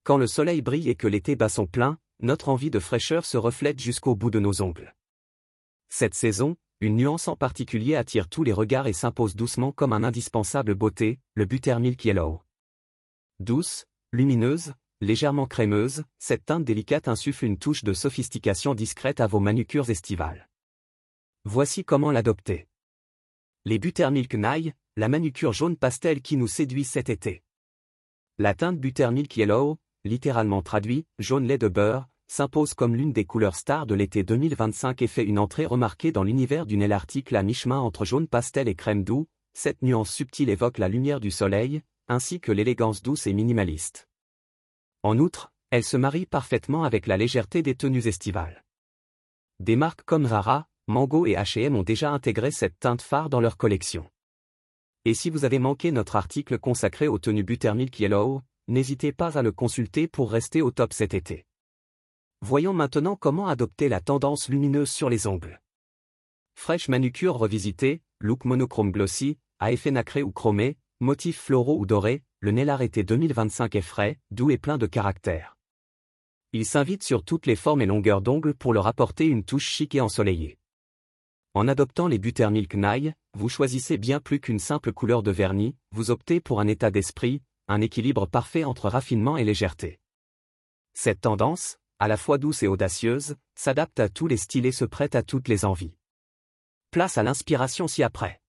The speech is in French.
Quand le soleil brille et que l'été bat son plein, notre envie de fraîcheur se reflète jusqu'au bout de nos ongles. Cette saison, une nuance en particulier attire tous les regards et s'impose doucement comme un indispensable beauté, le Buttermilk Yellow. Douce, lumineuse, légèrement crémeuse, cette teinte délicate insuffle une touche de sophistication discrète à vos manucures estivales. Voici comment l'adopter. Les Buttermilk Nye, la manucure jaune pastel qui nous séduit cet été. La teinte Buttermilk Yellow, littéralement traduit, jaune lait de beurre, s'impose comme l'une des couleurs stars de l'été 2025 et fait une entrée remarquée dans l'univers du nail article à mi-chemin entre jaune pastel et crème doux. Cette nuance subtile évoque la lumière du soleil, ainsi que l'élégance douce et minimaliste. En outre, elle se marie parfaitement avec la légèreté des tenues estivales. Des marques comme Zara, Mango et H&M ont déjà intégré cette teinte phare dans leur collection. Et si vous avez manqué notre article consacré aux tenues Buttermilk Yellow, n'hésitez pas à le consulter pour rester au top cet été. Voyons maintenant comment adopter la tendance lumineuse sur les ongles. Fraîche manucure revisitée, look monochrome glossy, à effet nacré ou chromé, motifs floraux ou dorés, le nail art été 2025 est frais, doux et plein de caractère. Il s'invite sur toutes les formes et longueurs d'ongles pour leur apporter une touche chic et ensoleillée. En adoptant les Buttermilk Nye, vous choisissez bien plus qu'une simple couleur de vernis, vous optez pour un état d'esprit, un équilibre parfait entre raffinement et légèreté. Cette tendance, à la fois douce et audacieuse, s'adapte à tous les styles et se prête à toutes les envies. Place à l'inspiration ci-après.